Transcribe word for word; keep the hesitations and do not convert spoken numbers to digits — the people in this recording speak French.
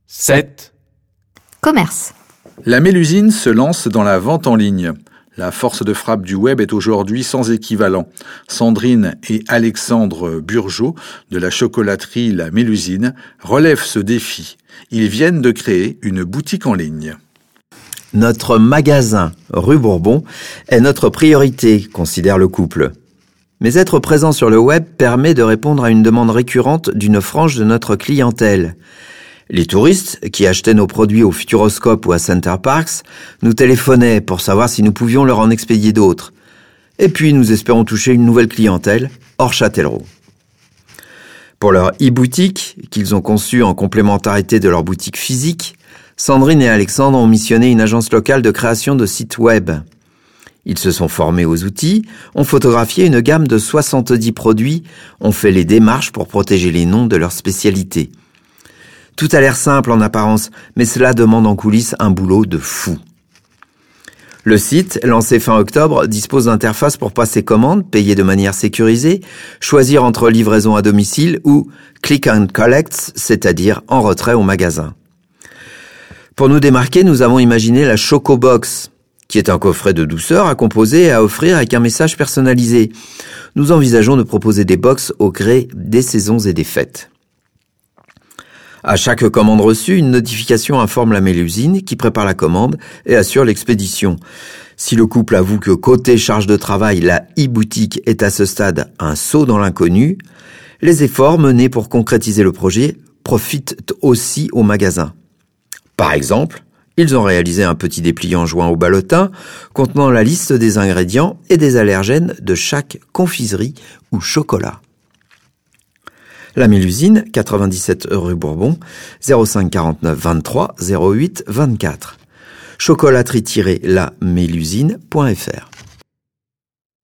sept. Commerce. La Mélusine se lance dans la vente en ligne. La force de frappe du web est aujourd'hui sans équivalent. Sandrine et Alexandre Burgeot de la chocolaterie La Mélusine relèvent ce défi. Ils viennent de créer une boutique en ligne. Notre magasin, rue Bourbon, est notre priorité, considère le couple. Mais être présent sur le web permet de répondre à une demande récurrente d'une frange de notre clientèle. Les touristes, qui achetaient nos produits au Futuroscope ou à Center Parcs, nous téléphonaient pour savoir si nous pouvions leur en expédier d'autres. Et puis, nous espérons toucher une nouvelle clientèle, hors Châtellerault. Pour leur e-boutique, qu'ils ont conçue en complémentarité de leur boutique physique, Sandrine et Alexandre ont missionné une agence locale de création de sites web. Ils se sont formés aux outils, ont photographié une gamme de soixante-dix produits, ont fait les démarches pour protéger les noms de leur spécialité. Tout a l'air simple en apparence, mais cela demande en coulisses un boulot de fou. Le site, lancé fin octobre, dispose d'interfaces pour passer commande, payer de manière sécurisée, choisir entre livraison à domicile ou click and collect, c'est-à-dire en retrait au magasin. Pour nous démarquer, nous avons imaginé la Chocobox, qui est un coffret de douceur à composer et à offrir avec un message personnalisé. Nous envisageons de proposer des box au gré des saisons et des fêtes. À chaque commande reçue, une notification informe la Mélusine qui prépare la commande et assure l'expédition. Si le couple avoue que côté charge de travail, la e-boutique est à ce stade un saut dans l'inconnu, les efforts menés pour concrétiser le projet profitent aussi au magasin. Par exemple, ils ont réalisé un petit dépliant joint au ballotin contenant la liste des ingrédients et des allergènes de chaque confiserie ou chocolat. La Mélusine, quatre-vingt-dix-sept rue Bourbon, zéro cinq quarante-neuf vingt-trois zéro huit vingt-quatre. chocolaterie tiret la mélusine point f r